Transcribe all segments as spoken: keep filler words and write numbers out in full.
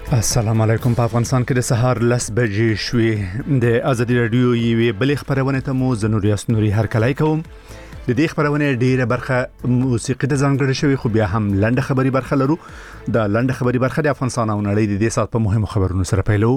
السلام علیکم. په افغانستان کې د سهار لس بجې شوې. د ازادي رادیو یوې بلې خبرونه ته مو زنور یاسنوري هرکلی کوم. د دې خبرونه ډیره برخه موسیقي د ځانګړې شوی، خو بیا هم لنډه خبري برخه لرو. د لنډه خبري برخه د افغانستان او نړۍ د دې سات په مهمو خبرونو سره پیلو.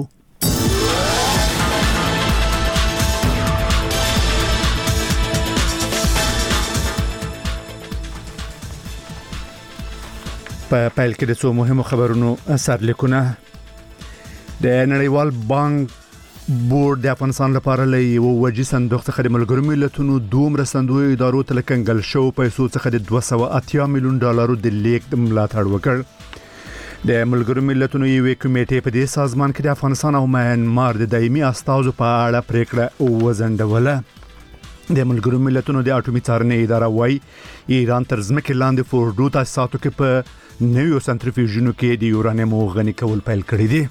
په پیل کې د څو مهمو خبرونو سرلیکونه. د نړیوال بانک بورډ د افغانستان لپاره لې یو وجې صندوق څخه د ملګرو ملتونو دومره صندوق ادارو ته لکنګل شو پیسو څخه د دوه سوه اتیا میلیون ډالرو د لیک ملاتړ وکړ. د ملګرو ملتونو یوې کمیټې په دې سازمان کې د افغانستان او میانمار د دایمي استازو په اړه پریکړه وزندوله. د ملګرو ملتونو د اټومي څارنې اداره وايي ایران تر ځمکې لاندې فورډو تاسیساتو کې په نویو سنټریفیوژونو کې د یورانیم غني کول پیل کړی دي.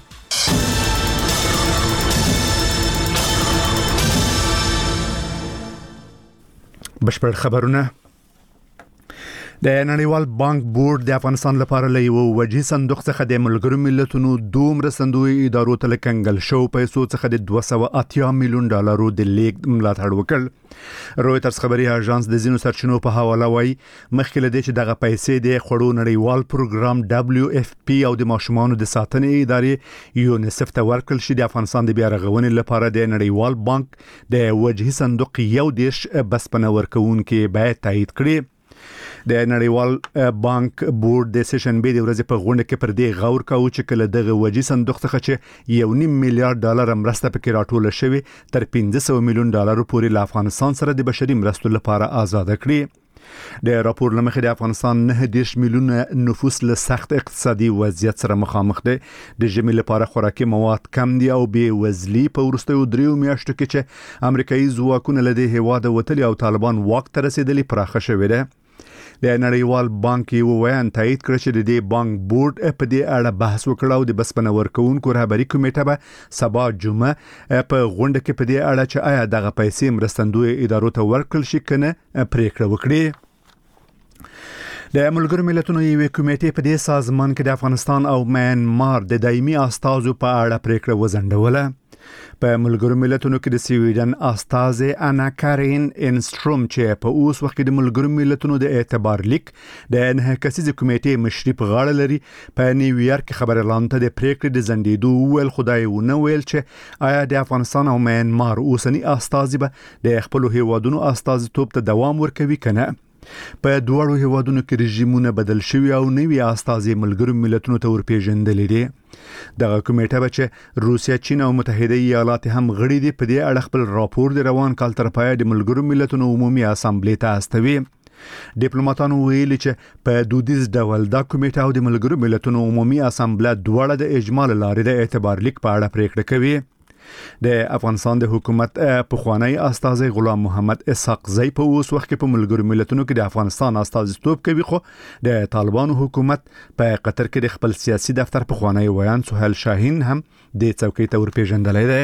بشپړ خبرونه. د نړیوال بانک بورډ د افغانستان لپاره لې یو وجې صندوق څخه د ملګرو ملتونو دومره صندوق ادارو ته لکنګل شو پیسو څخه د دوه سوه اتیا میلیون ډالرو د لیک ملاتړ وکړ. رويټرز خبري اژانس د زینو سرچینو په حواله وایي مخکې له دې چې دغه پیسې د خړو نړیوال پروګرام دبليو اف پی او د ماشومانو د ساتنې ادارې یونیسف ته ورکړل شي، د افغانستان د بیا رغونې لپاره د نړیوال بانک د وجهي صندوق یو دیش بسپنه ورکوونکي باید تایید کړي. د نړیوال بانک بورډ د سشنبه د ورځې په غونډه کې پر دې غور کاوه چې کله دغه وجې صندوق څخه چې یو نیم میلیارډ ډالر مرسته پکې راټول شوی تر پنځه سوه میلیون ډالر پورې له افغانستان سره د بشري مرستو لپاره آزاد کړي. د راپور لمخې د افغانستان نه دیش میلیون نفوس له سخت اقتصادي وضعیت سره مخامخ دي. د ژمي لپاره خوراکي مواد کم دي او بې وزلي په وروستیو دریو میاشتو کې چې امریکایي ځواکونه له دې هیواده وتلي او طالبان واک ته رسیدلي پراخه شوې ده. د نړیوال بانک یو ویان تایید کړ چې د دې بانک بورډ په دې اړه بحث وکړ او د بسپنه ورکوونکو رهبری کمیټه به سبا جمعه په غونډه کې په دې اړه چې آیا دغه پیسې مرستندوی ادارو ته ورکړل شي کنه پریکړه وکړي. د ملګرو ملتونو یوې کمیټې په دې سازمان کې د افغانستان او میانمار د دایمي استازو په اړه پریکړه وزندوله. په ملګرو ملتونو کې د سویډن استازه انا کارین انستروم چې په اوس وخت کې د ملګرو ملتونو د اعتبار لیک د نه کسیزه کمیټې مشري په غاړه لري په نیویارک کې خبرلاند ته د پریکړې د زندیدو ول خدای ونه ویل چې آیا د افغانستان او میانمار اوسنی استازي به د خپل هیوادونو استازیتوب ته دوام ورکوي کنه. په دوړو هیوادونو کې رژیمونه بدل شوي او نوي استازي ملګرو ملتونو ته ورپېژندل دي. دغه کمیټه به چې روسیا، چین او متحده ایالات هم غړي دي په دې اړه خپل راپور د روان کال تر پایه د ملګرو ملتونو عمومي اسامبلې ته استوي. ډیپلوماټانو ویلي چې په دودیز ډول دا کمیټه او د ملګرو ملتونو عمومي اسامبلې دواړه د اجمال لارې د اعتبار لیک په اړه پریکړه کوي. د افغانستان د حکومت پخوانی استازي غلام محمد اسحاق زئی په اوس وخت کې په ملګرو ملتونو کې د افغانستان استازیتوب کوي، خو د طالبانو حکومت په قطر کې د خپل سیاسي دفتر پخوانی ویان سهیل شاهین هم د څوکۍ ته ورپېژندل دی.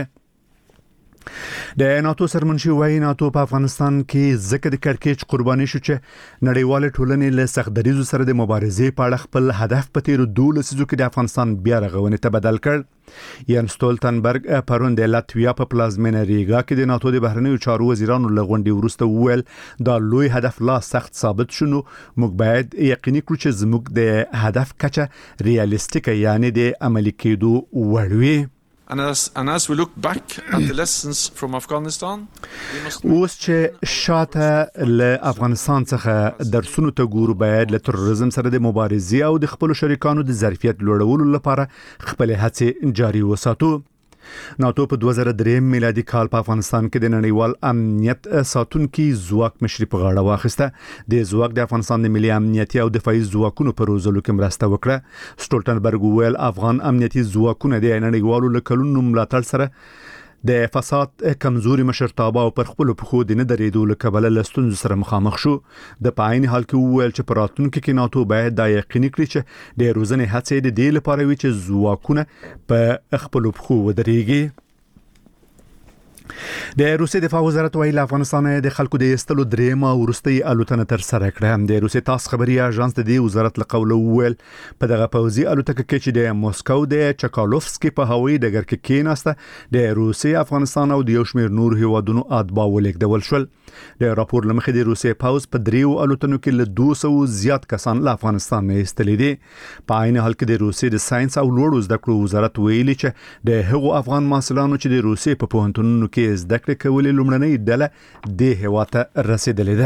د ناتو سرمنشي وایي ناتو په افغانستان کې ځکه د کړکېچ قرباني شو چې نړیوال ټولنې له سختدریزو سره د مبارزې په اړه خپل هدف په تیر دوه لسیزو کې د افغانستان بیا رغونې ته بدل کړ. یان سټولتنبرګ پرون د لاتویا په پلازمینه ریګا کې د ناتو د بهرنیو چارو وزیرانو له غونډې وروسته وویل دا لوی هدف لا سخت ثابت شونه، موږ باید یقیني کړو چې زموږ د هدف کچه ریالیستیک یعنی د عملي کېدو وړ وي. And as, and as we look back at the lessons from Afghanistan, اوس چې شاته له افغانستان څخه درسونه ته ګورو باید له تروریزم سره د مبارزې او د خپل شریکانو د ظرفیت لوړولو لپاره خپل هڅې جاري وساتو. ناتو په دوه زره درې میلادي کال په افغانستان کې د نړیوال امنیت ساتونکي ځواک مشري په غاړه واخیسته. د ځواک د افغانستان د ملي امنیتي او دفاعي ځواکونو په روزلو کې مرسته وکړه. سټولټنبرګ ویل افغان امنیتي ځواکونه د نړیوالو لکلونو ملاتړ سره د فساد کمزوري مشرتابه او پر خپل پخو د نه درېدو لکبل لستون سره مخامخ شو. د پاین حال کې ویل چې پراتونکو کې ناتو باید د یقیني کړي چې د روزنې هڅې د دې لپاره وي چې ځواکونه په خپل پخو ودرېږي. د روسي دفاع وزارت ویلي افغانستان د خلکو د استلو درېمه ورستي الوتنه تر سره کړه. د روسي تاس خبري اژانس د دې وزارت له قوله ویل په دغه پوځي الوتکه کې چې د موسکو د چکالوفسکي په هوایي ډګر کې کېناسته د روسي افغانستان او د یو شمېر نور هیوادونو اتباع ولیکدول شول. د راپور لمخې د روسي پوځ په دریو الوتنو کې له دوه سوه زیات کسان له افغانستان نه ایستلي دي. په عین حال کې د روسي د ساينس او لوړو زده کړو وزارت ویلي چې د هغو افغان محصلانو چې د روسي په پوهنتونونو کې زده کړې کولې لومړنۍ ډله د هیواد ته رسیدلې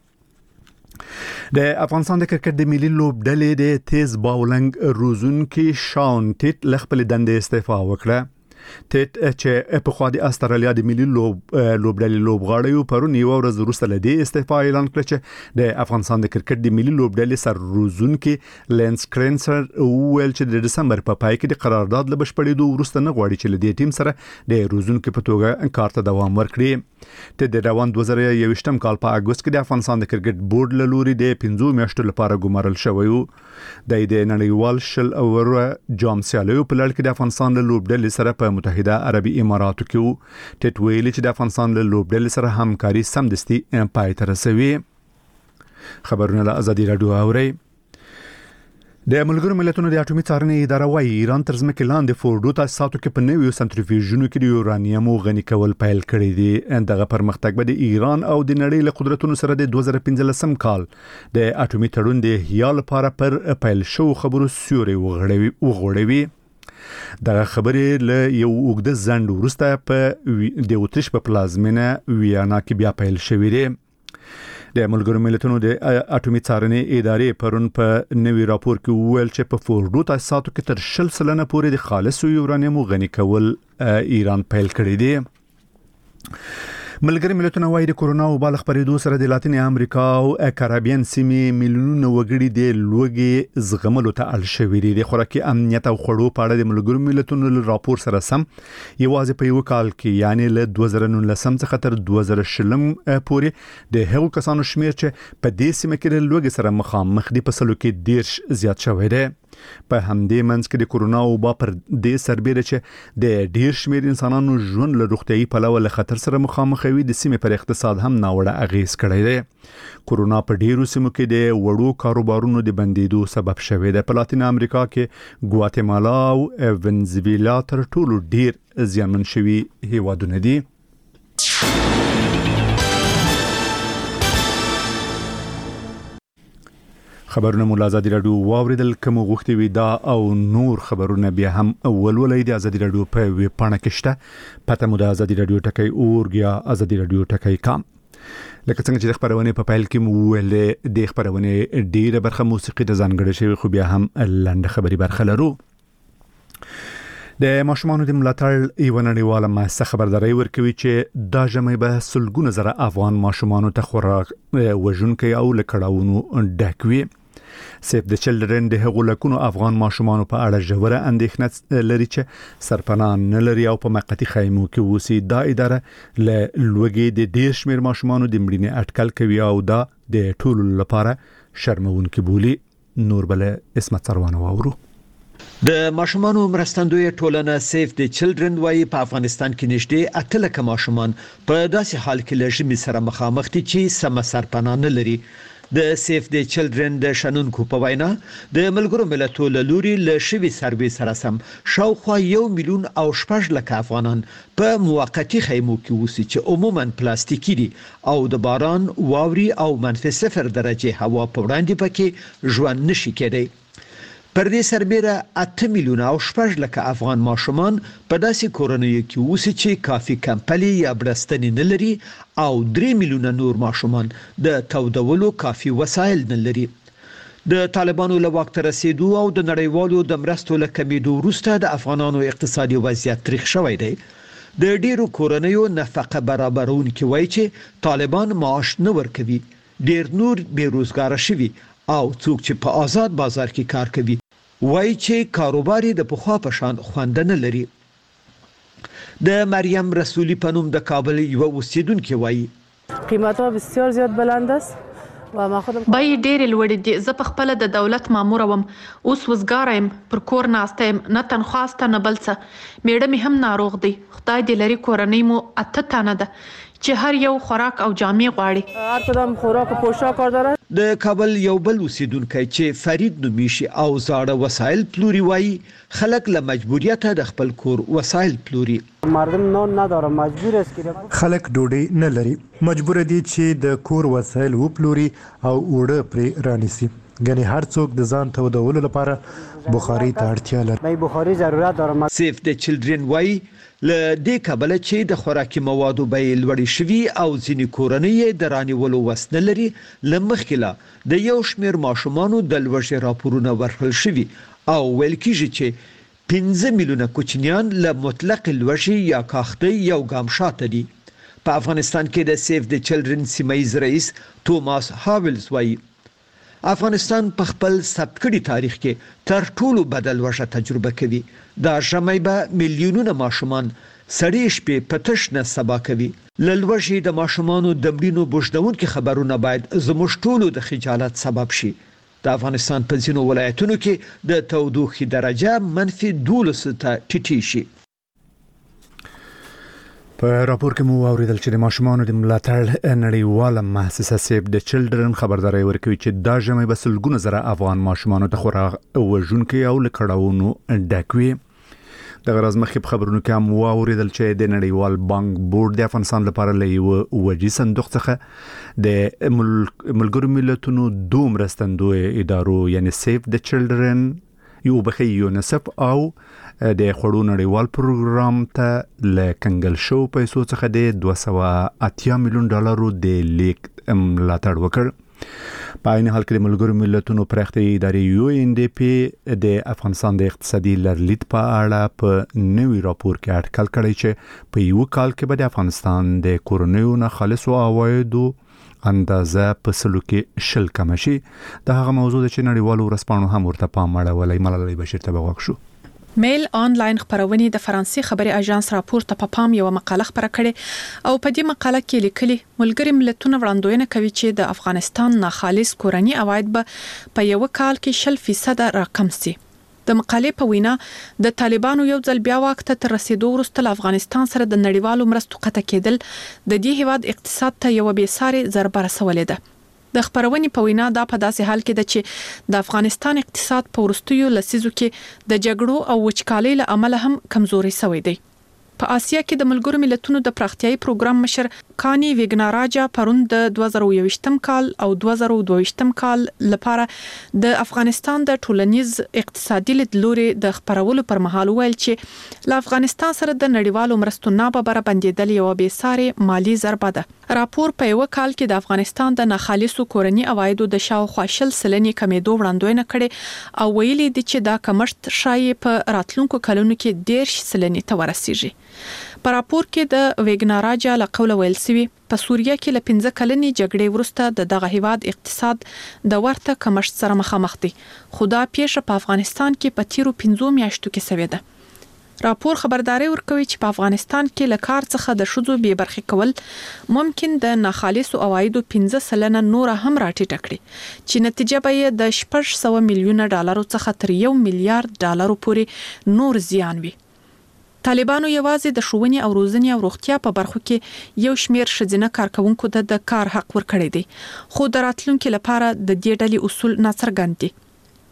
ده. د افغانستان د کرکټ د ملي لوبډلې د تیز باولنګ روزونکي شان ټیټ لخپل دندې استعفا وکړه. ټیټ چې په خوا د استرالیا د ملي لوب لوبډلې لوبغاړیو پرون یو ورځ وروسته له دې استعفا اعلان کړ چې د افغانستان د کرکټ د ملي لوبډلې سر روزونکي لینس کرنسر ویل چې د دسمبر په پای کې د قرارداد له بشپړېدو وروسته نه غواړي چې له دې ټیم سره د روزونکي په توګه کار ته دوام ورکړي. ته د روان دوه زره یوویشتم کال په اګوست کې د افغانستان د کرکټ بورډ له لوري د پنځو میاشتو لپاره ګمارل شوی و. د دې نړیوال شل اوور جام سیالیو په لړ کې د افغانستان له لوبډلې سره په متحده عربي اماراتو کې ټټ ویلي چې د افغانستان له لوبډلې سره همکاري سمدستي پای ته رسوي. خبرونه له ازادي رادیو اوري. د ملګرو ملتونو د اټومي څارنې اداره وايي ایران تر ځمکې لاندې فورډو تاسو کې په نویو سنټریفیوژونو کې د یورانیم غني کول پیل کړی دی. دغه پرمختګ به د ایران او د نړۍ له قدرتونو سره د دوه زره پنځلسم کال د اټومي تړون د احیا لپاره پر پیل شو خبرو سیوري وغوړوي. دغه خبرې له یو اوږده ځنډ وروسته په د اوتریش په پلازمینه ویانا کې بیا پیل شوې ده. د ملګرو ملتونو د اټومي څارنې ادارې پرون په نوي راپور کې وویل چې په فورډو تاسو کې تر شل سلنه پورې د خالص یورانیم غني کول ایران پیل کړی دی. ملګری ملتونه وايي د کورونا وبا خبرېدو سره د لاتین امریکا او کارابین سیمې میلیونونه وګړي د لوګي زغملو ته اړ شوي دي. د خوراکي امنیت او خوړو په اړه د ملګرو ملتونو له راپور سره سم یوازې په یو کال کې یعنی له دوه زره نولسم څخه تر دوه زره شلم پورې د هغو کسانو شمیر چې په دې سیمه کې د لوګي سره مخامخ دي په سلو کې ډیر زیات شوی دی. په همدې منځ کې د کورونا وبا پر دې سربېره چې د ډیر شمیر انسانانو ژوند له روغتيایي پلوه له خطر سره مخامخ وي د سیمې پر اقتصاد هم ناوړه اغیز کړی دی. کورونا په ډیرو سیمو کې د وړو کاروبارونو د بندیدو سبب شوی دی. په لاتین امریکا کې ګواتیمالا او ونزویلا تر ټولو ډیر زیانمن شوي هیوادونه دي. خبرونه مو ازادي رادیو واوریدل کوم غوښتي وي دا او نور خبرونه بیا هم ولولې د ازادي رادیو په ویب پاڼه کې شته. پته مو د ازادي رادیو ټکی اورګیا ازادي رادیو ټکی کام. لکه څنګه چې خبرونه په پایل کې مو ویل د خبرونه ډیره برخه موسیقي ته ځانګړې شوی خو بیا هم لاندې خبري برخه لرو. د ماشومانو د ملاتړ یو نړیواله مؤسسه خبرداري ورکوي چې دا ژمې به سلګونه زره افغان ماشومانو ته خوراک وژونکي او لکړاونو ډکوي. سیف د چلډرن د هغو لکونو افغان ماشومانو په اړه ژوره اندېښنه لري چې سرپناه نه لري او په موقتي خیمو کې اوسي. دا اداره له لوګي د ډیر شمیر ماشومانو د مړینې اټکل کوي او دا د ټولو لپاره شرمونکي بولي. نور بل اسمت سروانه واورو. د ماشومانو مرستندوی ټولنه سیف د چلډرن وايي په افغانستان کې نږدې اته لک ماشومان په داسې حال کې له ژمي سره مخامخ دي چې سم سرپناه نه لري. د سیف د چلډرن د شنونکو په وینا د ملګرو ملتونو له لوري له شوي سروې سره سم شاوخوا یو میلیون او شپږ لک افغانان په موقتی خیمو کې اوسي چې عموما پلاستیکي دي او د باران واوري او منفي صفر درجه هوا په وړاندې پکې ژوند نشي کېدی. پر دې سربېره اته میلیونه او شپږ لکه افغان ماشومان په داسې کورنیو کې اوسي چې کافي کمپلي یا بړستنې نه لري او درې میلیونه نور ماشومان د تودولو کافي وسایل نه لري. د طالبانو له واک ته رسیدو او د نړیوالو د مرستو له کمیدو وروسته د افغانانو اقتصادي وضعیت تریخ شوی دی. د ډیرو کورنیو نفقه برابرونکي وایي چې طالبان معاش نه ورکوي، ډیر نور بیروزګار شوي او څوک چې په آزاد بازار کې کار کوي وایي چې کاروبار د پخوا په شان خوند نه لري. د مریم رسولی په نوم د کابل یو اوسیدونکو وایي قیمت‌ها بسیار زیاد بلند است بای ډېر لوړ دي. زه په خپل د دولت مامور وم، اوس وزګارم، پر کور ناستم، نه تنخواسته نه بل څه. میړه مې هم ناروغ دی. خدای دې لري کورنۍ مو اته تنه ده چې هر یو خوراک او جامې غواړي. هر کدام خوراک او پوشاک داره. د کابل یو بل اوسیدونکو چې فرید نومیشي او زاړه وسایل پلوري وایي خلک له مجبوریته د خپل کور وسایل پلوري. مردم نان نداره، مجبور است که خلک ډوډۍ نه لري، مجبور دي چې د کور وسایل وپلوري او اوړه پرې رانیسي. ګنې هر څوک د ځان تودولو لپاره بخاري ته اړتیا لري. مې بخاري ضرورت داره. سیف د چلډرن وایي له دې کبله چې د خوراکي موادو بیې لوړې شوي او ځینې کورنۍ د رانیولو وس نه لري، له مخکې لا د یو شمېر ماشومانو د لوږې راپورونه ورکړل شوي او ویل کېږي چې پنځه میلیونه کوچنیان له مطلق لوږې یا کاختۍ یو ګام شاته دي. په افغانستان کې د سیف د چلډرن سیمایي رئیس توماس هاولز وایي افغانستان په خپل ثبت کړي تاریخ کې تر ټولو بدل وړه تجربه کوي. دا ژمی به میلیونونه ماشومان سړې شپې په تش نه سبا کوي. له لوږې د ماشومانو د مړینو بوجدونکو خبرونه باید زموږ ټولو د خجالت سبب شي. د افغانستان په ځینو ولایتونو کې د تودوخې درجه منفي دولس ته ټیټي شي. په راپور کې مو اوریدل چې د ماشومانو د ملاتړ نړیواله مؤسسه سیف د چلډرن خبرداري ورکوي چې دا ژمي به سلګونه زره افغان ماشومانو ته خوراک وژونکي او لکړاوونو ډکوي. د غرض مخې په خبرونو کې هم اوریدل چې د نړیوال بانک بورډ د افغانستان لپاره لې وجي صندوق څخه د ملګرو ملتونو دوه مرستندوی ادارو یعنی سیف د چلډرن، یو بخي یونیسف او د خړو نړیوال پروګرام ته ل کنګل شو پیسو څخه د دوه سوه اتیا میلیون ډالرو د لیک ملاتړ وکړ. په عین حال کې د ملګرو ملتونو پرختي ادارې یو ان ډي پی د افغانستان د اقتصادي لرلید په اړه په نوي راپور کې اټکل کړی چې په یو کال کې به د افغانستان د کورونیو نه خالصو عوایدو اندازه په سلو کې شل کم شي. دا هغه موضوع ده چې نړیوالو ورسپانو هم ورته پام اړولی. ملالۍ بشیر ته بغوښ شو. میل آنلاین خبرونه د فرانسې خبري اژانس راپور ته په پام یو مقاله خبره کړې او په دې مقاله کې لیکلي ملګری ملتونه وړاندوینه کوي چې د افغانستان ناخالص کورنی عواید به په یو کال کې شل فیصد راکم سي. د مقالې په وینا د طالبانو یو ځل بیا واک ته تر رسیدو وروسته افغانستان سره د نړیوالو مرستو قطع کېدل د دې هیواد اقتصاد ته یو بیساري ضربه رسولې ده. د خبرونې په وینا دا په داسې حال کې ده چې د افغانستان اقتصاد په وروستیو لسیزو کې د جګړو او وچکالۍ له امله هم کمزوري شوی دی. په آسیا کې د ملګرو ملتونو د پراختیايي پروګرام مشر کانی ویګناراجا پرون د دوه زره یو ویشتم کال او دوه زره دوه ویشتم کال لپاره د افغانستان د ټولنیز اقتصادي لیدلوري د خبرولو پر مهال ویل چې ل افغانستان سره د نړیوالو مرستو ناببره بندیدل یو بیساري مالی ضربه ده. راپور په یو کال کې د افغانستان د ناخالصو کورنی عوایدو د شاوخوا شل سلنې کمیدو وړاندوینه کړي او ویلي دي چې دا کمښت شایي په راتلونکو کلونو کې ډیر سلنې ته ورسیږي. په راپور کې د ویګناراجا له قوله ویل سوي په سوریه کې له پنځه کلنې جګړې وروسته د دغه هیواد اقتصاد د ورته کمښت سره مخامخ دی، خو دا پیښه په افغانستان کې په تیرو پنځو میاشتو کې شوې ده. راپور خبرداري ورکوي چې په افغانستان کې له کار څخه د شذو بې برخې کول ممکن د ناخالصو عوایدو پنځه سلنه نور هم راټیټه کړي چې نتیجه به یې د شپږ سوه میلیونه ډالرو څخه تر یو میلیارډ ډالرو پورې نور زیان وي. طالبانو یوازې د ښوونې او روزنې او روغتیا په برخو کې یو شمېر ښځینه کارکونکو ته د کار حق ورکړی دی، خو د راتلونکي لپاره د دې ډلې اصول ناڅرګند دي.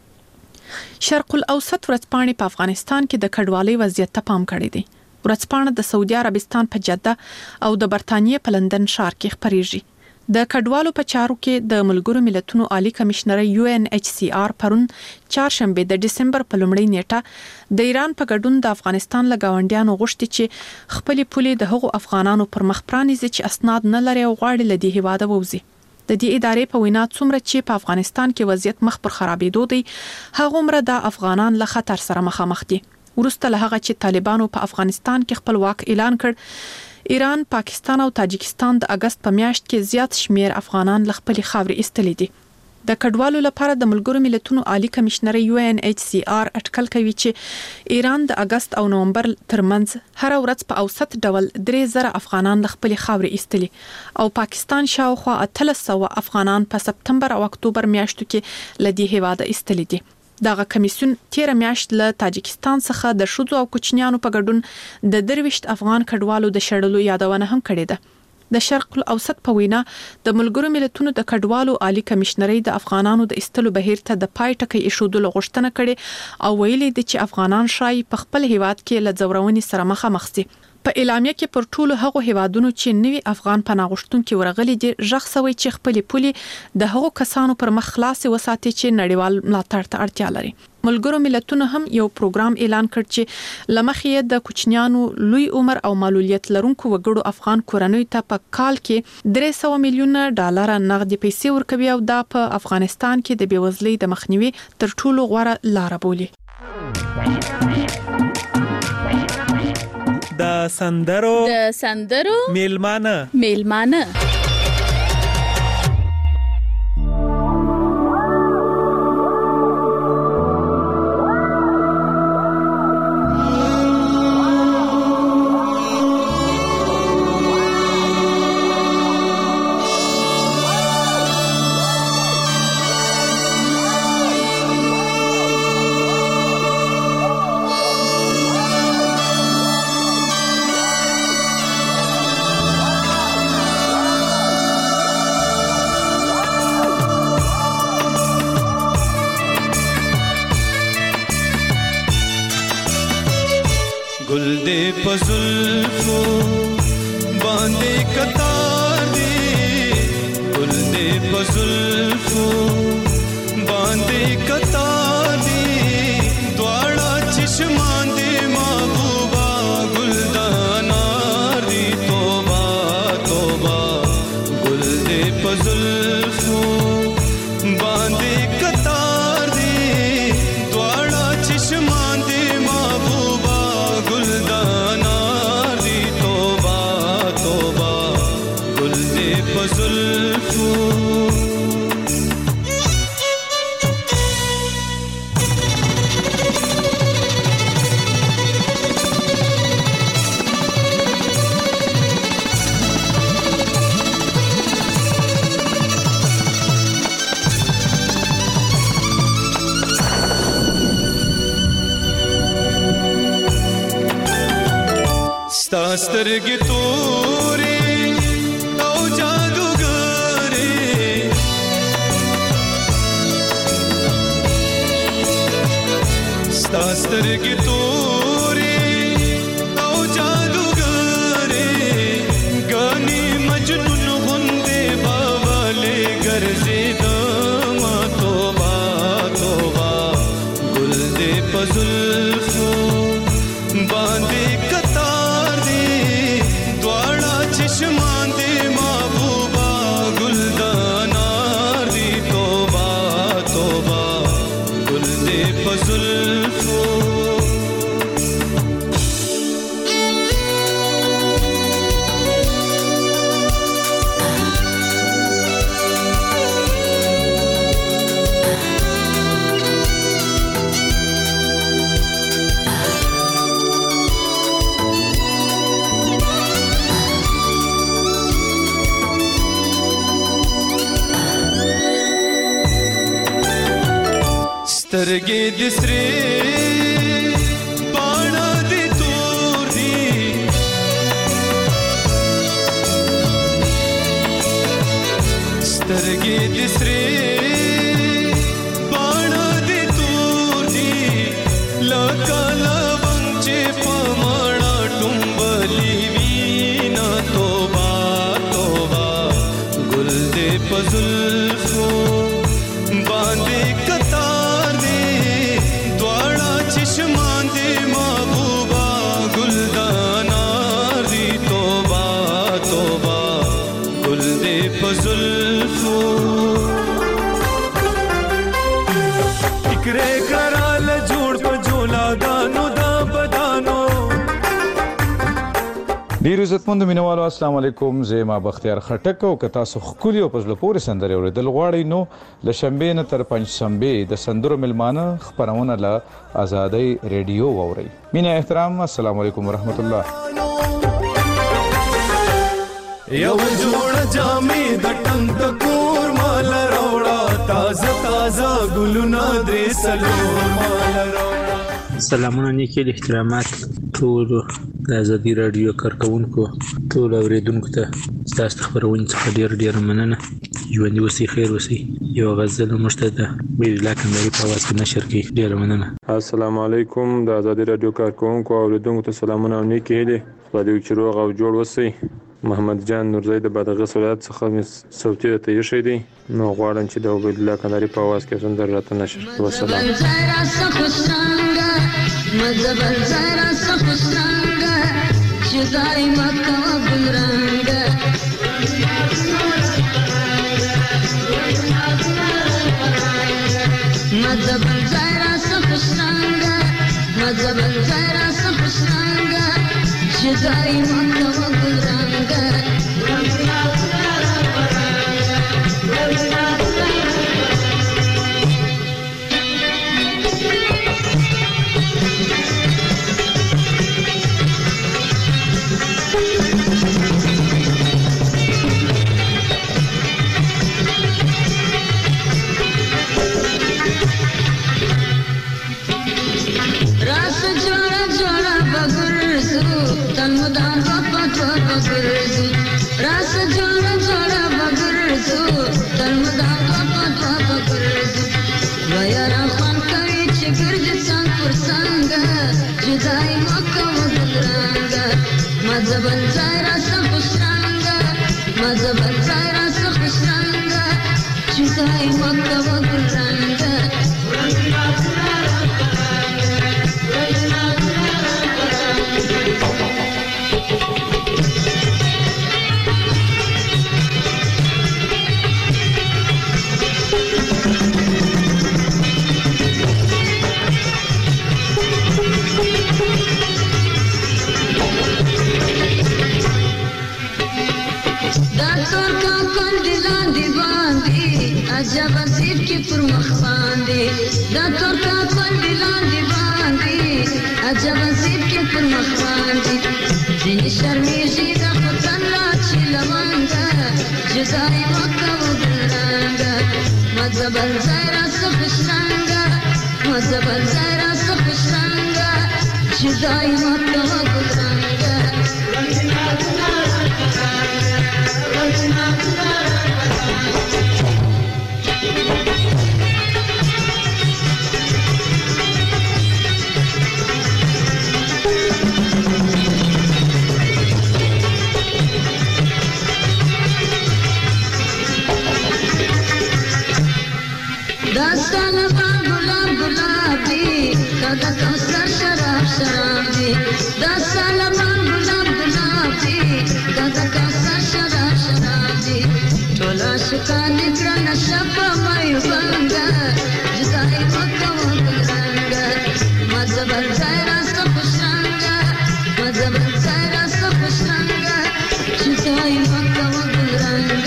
شرق الاوسط ورځپاڼې په افغانستان کې د کډوالۍ وضعیت ته پام کړی دی. ورځپاڼه د سعودي عربستان په جده او د برتانیې په لندن ښار کې خپریږي. د کډوالو په چارو کې د ملګرو ملتونو عالی کمشنر یو ان ایچ سی آر پرون چهارشنبه د دسمبر په لومړۍ نیټه د ایران په ګډون د افغانستان لګاونډیانو غوښتي چې خپل پولي د هغو افغانانو پر مخ پرانیزي چې اسناد نه لري او غواړي له دې هیواده ووزي. د دې ادارې په وینا څومره چې په افغانستان کې وضعیت مخ پر خرابېدو دی، هغه عمره د افغانان له خطر سره مخامخ دي. ورسته له هغه چې طالبانو په افغانستان کې خپل واک اعلان کړ، ایران، پاکستان او تاجکستان د اگست په میاشت کې زیات شمیر افغانان له خپل خاورې ایستلي دي. د کډوالو لپاره د ملګرو ملتونو عالی کمشنر یو ان ایچ سی آر اټکل کوي چې ایران د اگست او نومبر ترمنځ هر ورځ په اوسط ډول درې زره افغانان د خپل خاورې ایستلي او پاکستان شاوخوا اتلس سوه افغانان په سپتمبر او اکتوبر میاشتو کې لدی هیواده ایستلي دي. دغه کمیسیون تیر میاشت له تاجکستان څخه د شذو او کوچنیانو په ګډون د درويشت افغان کډوالو د شړلو یادونه هم کړې ده. د شرق الاوسط په وینا د ملګرو ملتونو د کډوالو عالی کمشنري د افغانانو د استلو بهیر ته د پای ټکی ایښودلو غوښتنه کړې او ویلي دي چې افغانان شای په خپل هیواد کې له ځورونې سره مخامخ دي. په اعلامیه کې پر ټولو هغو هیوادونو چې نوي افغان پناه غوښتونکو ورغلي دي ژغ سوي چې خپل پولي د هغو کسانو پر مخ خلاص وساتي چې نړیوال ملاتړ ته اړتیا لري. ملګرو ملتونو هم یو پروګرام اعلان کړ چې لمخې د کوچنیانو لوی عمر او معلولیت لرونکو وګړو افغان کورنۍ ته په کال کې درې سوه میلیونه ډالر نغدي پیسې ورکوي او دا په افغانستان کې د بیوزلۍ د مخنیوي تر ټولو غوره لار بولي. د سندرو د سندرو میلمانه میلمانه گل دے پزلفو باندے کتار دے گل دے پزلفو باندے کتار دے دوڑا چشمان دے محبوبہ گلدانار دی توبہ توبہ گل دے پزلفو باندے کتار دے دوڑا چشمان دے محبوبہ گلدانار دی توبہ توبہ گل دے پزلفو سترګې تورې او جادوګرې ستا سترګې تورې او جادوګرې ګانې مجنون غوندې باولې ګرځېدمه توبه توبه ګل دې په زلفو باندې چشمان دے محبوبہ گلدانار دی توبہ توبہ گل دے پزلفو سترګې د سرې باڼه د تور دي سترګې د سرې باڼه د تور دي لکه لونګ چې په ماڼه ټومبلې وینا توبه توبه ګل دې په زلفو باندې کتار چشمان دے محبوبہ گلدانار دی توبہ توبہ گل دے پزلفو اکرے کرال جوڑ پا جولا دانو دا بدانو ډیر عزتمند مینوالو السلام علیکم زما بختیار خټک او کتا سو خولي او پزله پورې سندره اوریدل غواړي نو ل شنبه نه تر پنځ شنبه د سندرو ملمانه خبرونه ل آزادۍ ریډیو ووري مینه احترام السلام علیکم ورحمت الله یو جوړ جامې د ټنګ کور مال راوړه تازه تازه ګلونه درې سلور مال راوړه سلامونه نیکی احترامات ټول د آزادۍ رادیو کارکونکو ټول اوریدونکو ته تاسو خبرونه څخه ډیر ډیر مننه ژوند وسی خیر وسی یو غزل مشتده مې لکه مې په واس کې نشر کې ډیر مننه السلام علیکم د آزادۍ رادیو کارکونکو اوریدونکو ته سلامونه نیکی هلي خدای دې چې روغ او جوړ وسی محمد جان نورزی د بادغیس ولایت څخه صوتي ته یې شې دي نو غواړم چې د عبد الله کندهاري په आवाज کې سندر راته نشر وسلام مذهب زرا سخسرنګ جدای مکه ګلرنګ مذهب زرا سخسرنګ مذهب زرا سخسرنګ جدای مکه ګلرنګ راس جوړ جوړ بغرزو تلمدان په په بغرزو ويا خان کوي چې ګرځ څنګه پر څنګه جدای مکه وګرانګ مذهب زایرا سخشرنګ مذهب زایرا سخشرنګ جدای مکه وګرانګ عجب سیب کی پر مخ باندې دا ترکا پر لاندې باندې عجب سیب کی پر مخ باندې دین شرمېږي د خدای لا چې لمنګ جزای مکه وګرانګ مذهب زایرا سخشنګ مذهب زایرا سخشنګ جزای مکه وګرانګ داستان گلاب گلابی دادا کوثر شراب شرابی داستان گلاب گلابی دادا کوثر شراب شرابی ټولا شکان کرن شپه مې بنګ جدای مکه وګرانګ مذهب زایرا سخشنګ مذهب زایرا سخشنګ جدای مکه وګرانګ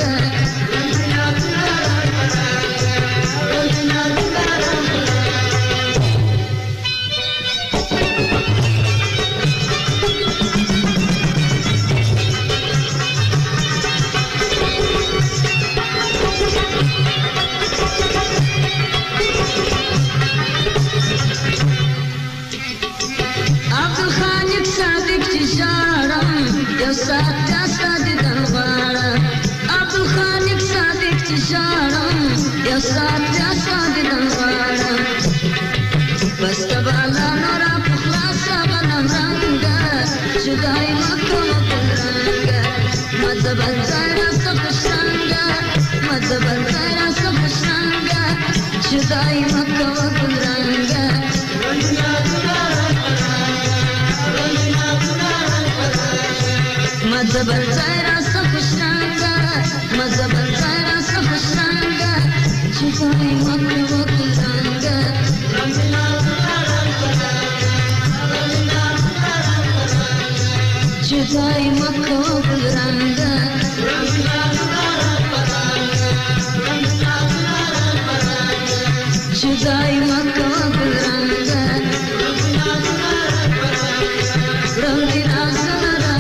ساده ساده دلوارا عبد الخالق صادق تجارم یا ساده ساده دلوارا بس تبالا نورا پخلاصا بنام رنگا جدای مکه وگرانگا مذهب زایرا سخشنگا مذهب زایرا سخشنگا جدای مکه وگرانگا مذهب زایرا سخشنگا مذهب زایرا سخشنگا جدای مکه وگرانگا جدای مکو گلرنگا جدای مکو گلرنگا رنگی رازنا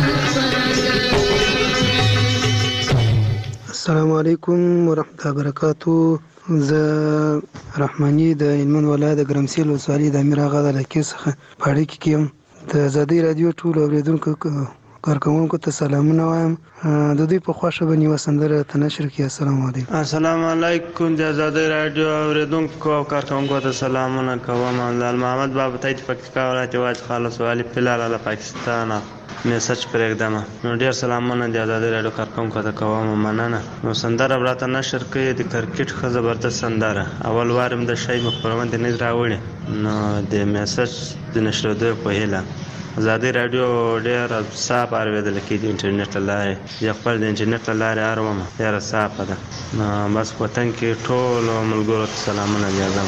السلام علیکم ورحمۃ اللہ وبرکاتہ. زه رحماني د هلمند ولایت د ګرمسیر ولسوالۍ د امیر آغا د علاقې څخه په اړیکه کې یم. د ازادۍ راډیو ټولو اورېدونکو کارکوونکو ته سلامونه وایم. د دوی په خوښه به یوه سندره ته نشر کړي. السلام علیکم. السلام علیکم. د ازادۍ راډیو اورېدونکو او کارکوونکو ته سلامونه کوم. لال محمد بابا ته د پکتیکا ولایت واج خالص والی پلار له پاکستان میسج پرېږدم. نو ډېر سلامونه د ازادۍ راډیو کارکوونکو ته کوم. مننه. نو سندره به راته نشر کړي د کرکټ ښه زبردست سندره. اول وار م د شی مخبرونه د نیز راوړي نو د میسج د نشرېدو په هیله. ازادۍ راډیو ډېر صاف اورېدل کېږي د انټرنیټ له لارې. زه خپل د انټرنیټ له لارې اورم. ډېره صافه ده. نو بس په وطن کې ټولو ملګرو ته سلامونه بیازم.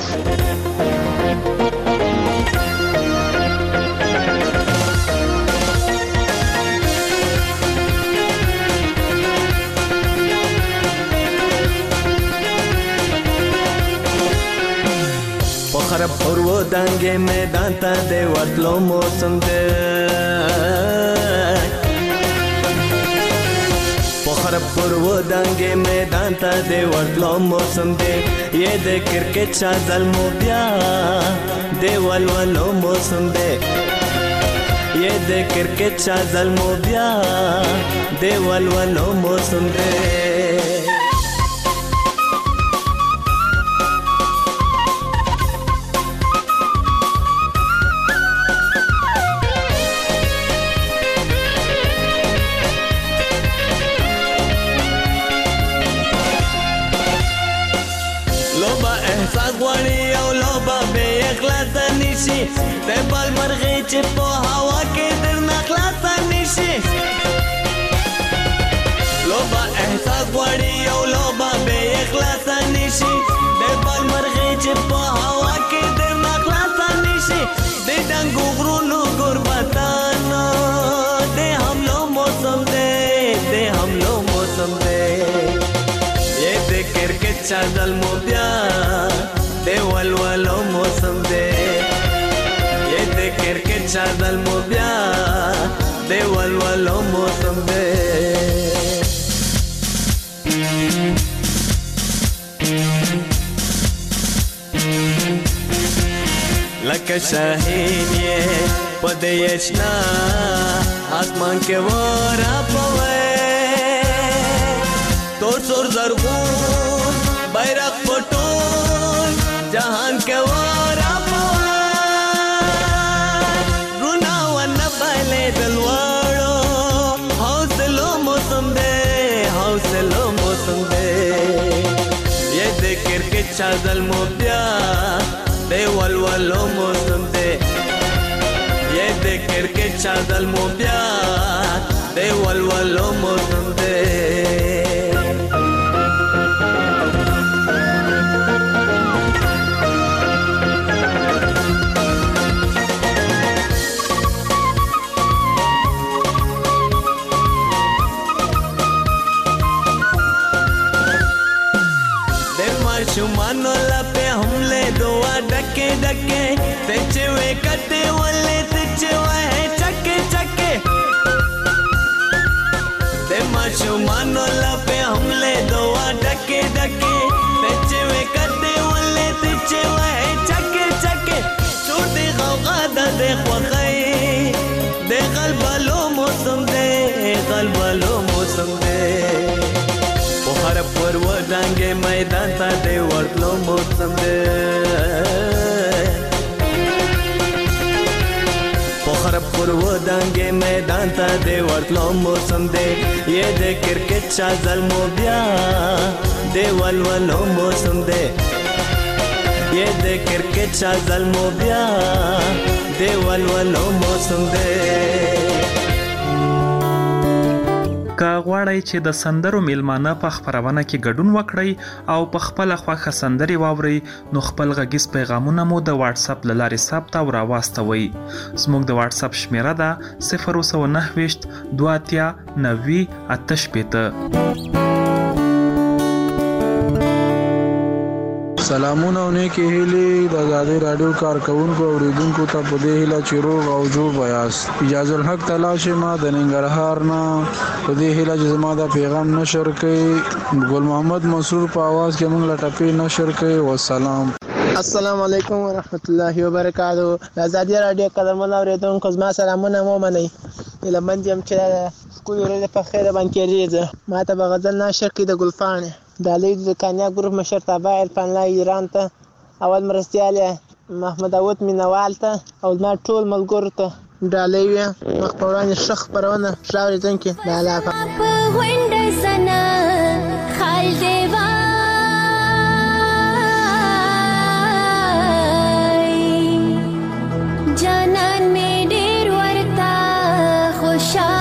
خراب پرو دنګې میدان ته د ورتلو موسم دی. په خراب پرو دنګې میدان ته د ورتلو موسم دی. یې د کرکټ شازل مو بیا د ولولو موسم دی. یې د کرکټ شازل مو بیا د ولولو موسم دی. د بال مرغې چې په هوا کې درنه خلاصه نشي. لوبه احساس غواړي او لوبه بې اخلاصه نشي. د بال مرغې چې په هوا کې درنه خلاصه نشي. د ډنګو غرونو قربتانو د حملو موسم دی. د حملو موسم دی. یې د کرکټ چازل مو بیا د ولولو موسم دی. کرکټ چازل مو بیا د ولولو موسم دی. لکه شاهین یې په دې اشنا اسمان کې ورپوي. تور سور زرغون بیرغ په ټول جهان کې چازل مو بیا د ولولو موسم دی. یې د کرکټ چازل مو بیا د ولولو موسم دی. شمانو لپه حمله دوا ډکه ډکه ته چې وې کته ولې ته چې وې چکه چکه. د ما شمانو لپه حمله دوا ډکه ډکه ته چې وې کته ولې ته چې وې چکه چکه. چوټي غوغا د خوخې د قلبالو موسم دی. قلبالو موسم دی. هر پر و دنګې میدان ته د ورتلو موسم دی. په هر پر و دنګې میدان ته د ورتلو موسم دی. یې د کرکټ شازل مو بیا د ولولو موسم دی. یې د کرکټ شازل مو بیا د ولولو موسم دی. که غواړئ چې د سندرو میلمانه په خبرونه کې ګډون وکړئ او په خپل خوښه سندري واورئ نو خپل غږیز پیغامونه مو د واتس اپ له لارې ثبت او راواستوئ. زموږ د واتس اپ شمیره ده صفر نه نهه دوه اتیا نوي اته شپېته. سلامونه او نیکی هیلې د آزادۍ رادیو کارکونکو او اوریدونکو ته په دې هیله چې روغ او جوړ یاست. اجازه الحق تلاش ما د ننګرهار نه په دې هیله چې زما دا پیغام نشر کړي. ګل محمد منصور په आवाज کې موږ لټپې نشر کړي. والسلام. السلام علیکم ورحمت الله وبرکاتہ. آزادۍ رادیو قدرمن اوریدونکو زما سلامونه مو منئ. لمن دې هم چې کول ورته په خیره باندې کېږي. ما ته به غزل نشر کړي د ګلفانه د علي د کانیا ګروپ مشر تابع عرفان الله ایران ته اول مرستيال محمد داوود مینوال ته او ما ټول ملګرو ته ډالۍ مخ په وړاندې شخ پرونه شاوري ځنکه د علاقه په وینډ سنا خال دیوا جانان می ډیر ورتا خوشاله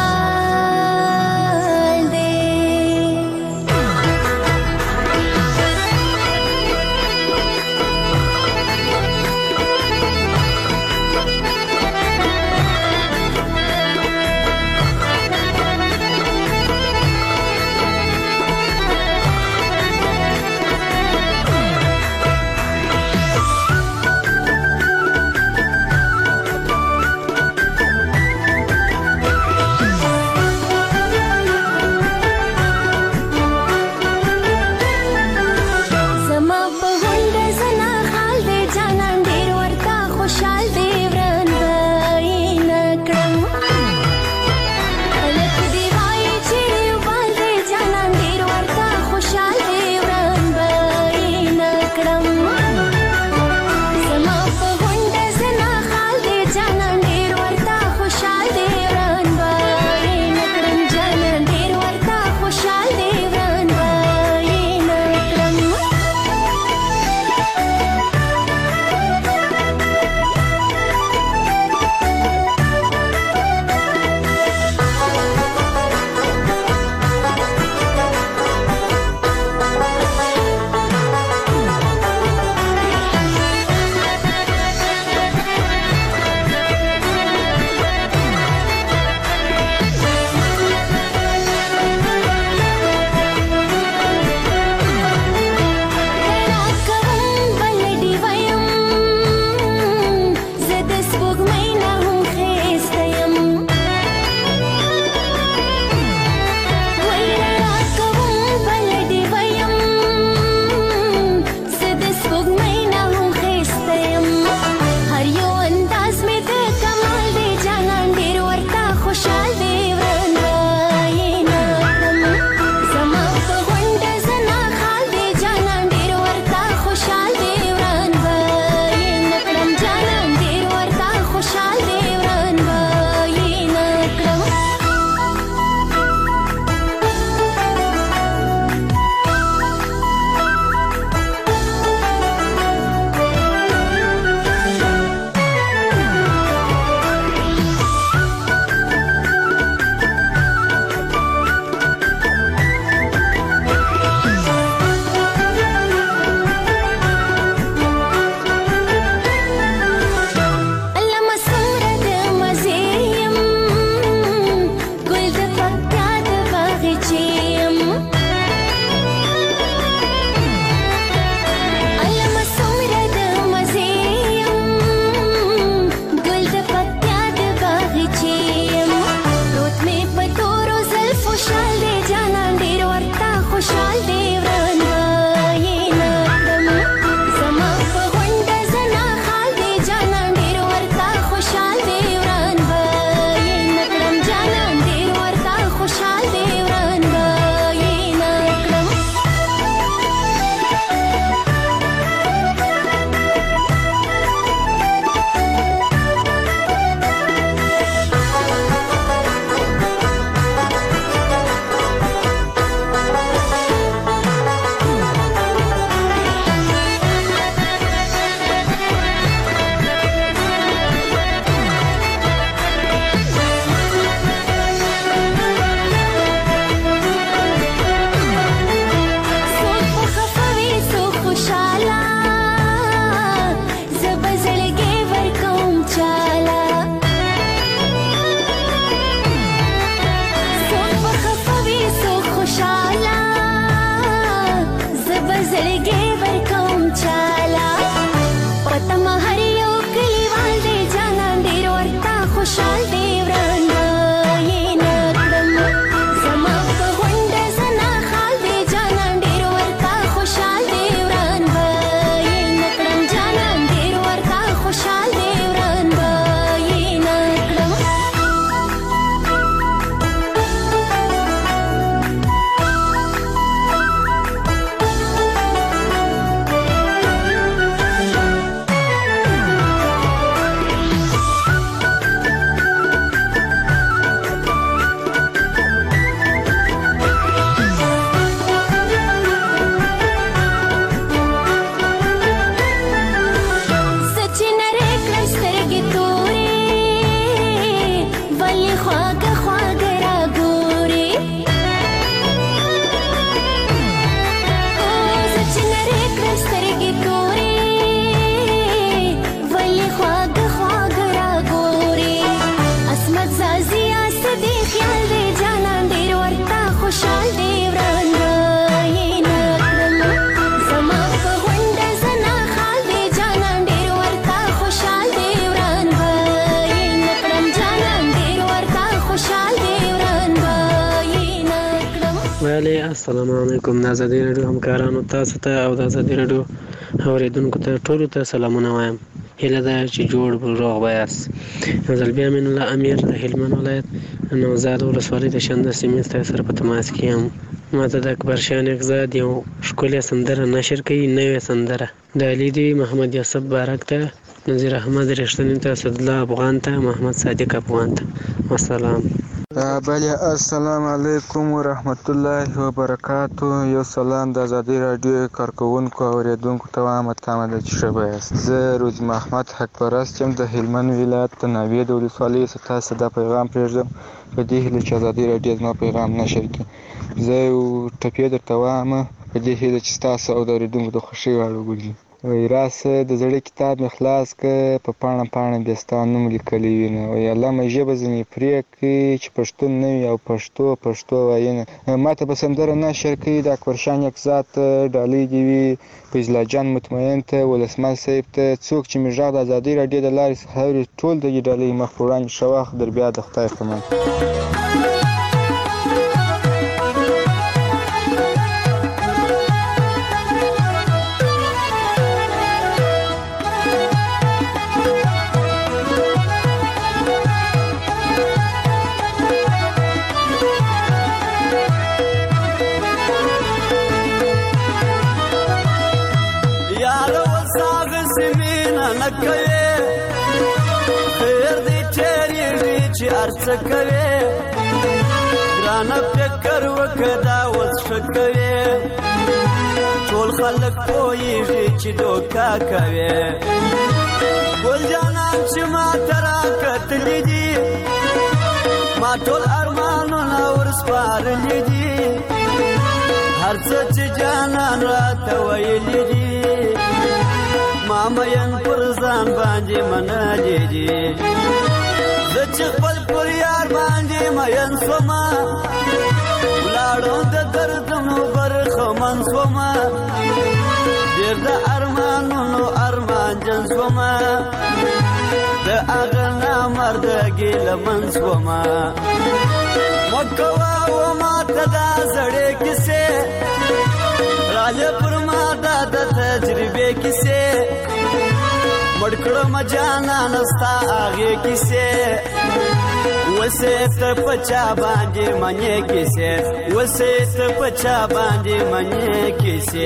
ویلي السلام علیکم د ازادي رادیو همکارانو تاسو ته او د ازادي رادیو اوریدونکو ته ټولو ته سلامونه وایم. هیله ده چې جوړ روغ به یاست. زه بیا امین الله امیر د هلمند ولایت نوزاد ولسوالۍ د شنده سیمې ستاسو سره په تماس کې یم. ما ته د اکبر شاه نقزاد یو ښکلې سندره نشر کوي، نوې سندره د علي دی محمد یوسف بارک ته، نذیر احمد رښتیني ته، اسدالله افغان ته، محمد صادق افغان ته. والسلام. بله السلام علیکم ورحمت الله وبرکاتو. یو سلام د ازادي رادیو کارکوونکو او اوریدونکو ته وایم تمه ده چې ښه به یاست. زه روزي محمد حق پرست یم د هلمند ولایت د ناوې د ولسوالۍ څخه تاسو ته دا پیغام پرېږدم په دې هیله چې ازادي رادیو زما پیغام نشر کړي. زه یو ټپې درته وایم په دې هیله چې ستاسو او د اوریدونکو د خوښۍ وړ وګرځي. وایي راسه د زړه کتاب مې خلاص که په پاڼه پاڼه بیا ستا نوم لیکلی وینه. وایي الله مې ژبه ځینې پرې کړي چې پښتون نه وي او پښتو پښتو وایینه. ما ته به سندره نشر کوي د اکبرشاه نقزاد ته، ډالۍ دې وي فیض الله جان مطمئن ته، ولسمل صاحب ته، څوک چې مې غږ د ازادي راډیو د لارې څخه اوري ټول دغې ډالۍ مخ په وړاندې ښه وخت در بیا د خدای په امان. خیر دی چیرېږي چې ارڅه کوې، ګرانه فکر وکړه دا اوس ښه کوې، ټول خلک پوهېږي چې دوکه کوې. ګل جانان چې ما ته راکتلي دي، ما ټول ارمانونه ورسپارلي دي، هر څه چې جانان راته ویلي دي ما مین پر ځان باندې منلي دي. زه چې خپل پر یار باندې مین شومه، ولاړم د دردونو برخمن شومه، ډېر د ارمانونو ارمانجن شومه، د هغه نامرده ګیلمن شومه. مه کوه و ماته دا زړې کیسې، راځه پر ما دا د تجربې کیسې، مړ کړم جانانه ستا هغې کیسې، وسې ته په چا باندې منې کیسې، وسې ته په چا باندې منې کیسې.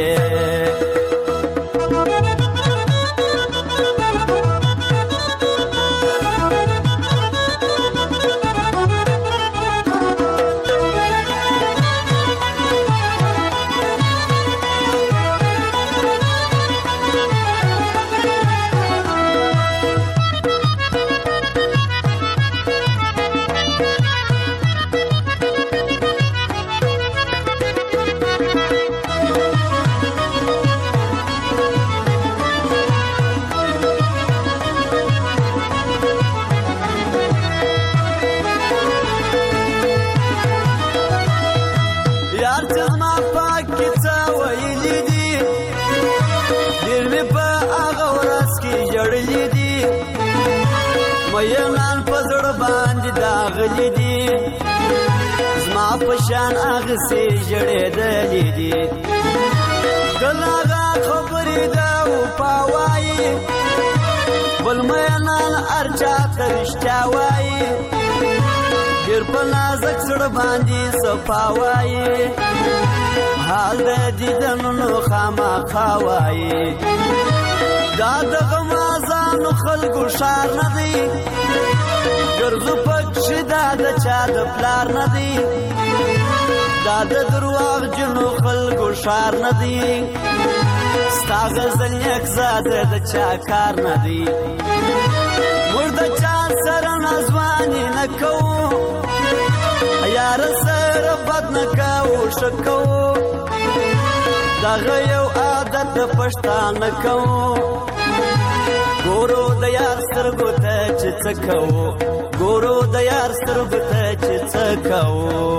مینان په زړه باندې داغلي دي، زما په شان اغسې ژړېدلي دي، کله هغه خبرې ده وفا وایي، بل مینان هر چا ته رښتیا وایي، ډېر په نازک زړه باندې صفا وایي، حال د دیدنونو خامخا وایي. دا د غمازانو خلکو ښار نه دی، ګرځو پکښې دا د چا د پلار نه دی، دا د درواغجنو خلکو ښار نه دی، ستا غزل نیکزاده د چا کار نه دی. موږ د چا سره نازواني نه کوو، یاره سره بد نه کوو ښه کوو، دغه یو عادت د پښتانه کوو. ګورو د یار سترګو ته چې څه کوو، ګورو د یار سترګو ته چې څه کوو.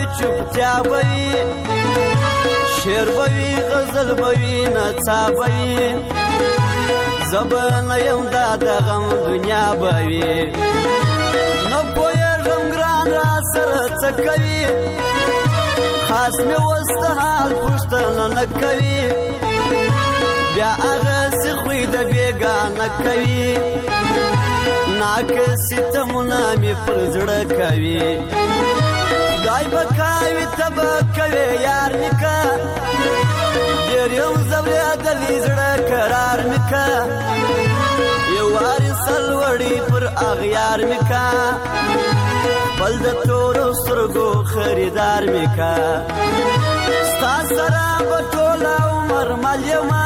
چوپتیا بوي شعر بوي غزل بوي نڅا بوي زبان یم دا د غم دنیا بوي نو پوهېږم ګران را سره څه کوي خاص مې اوس د حال پوښتنه نه کوي بیا هغسې خوی د بېګانه کوي ناکه ستمونه مې پر زړه کوي خدای به کوي ته به کوې یار مې که ډېر یم ځورېدلی زړه قرار مې که یو وارې سلوړي پر اغیار مې که خپل د تورو سترګو خریدار مې که ستا سره به ټوله عمر مل یمه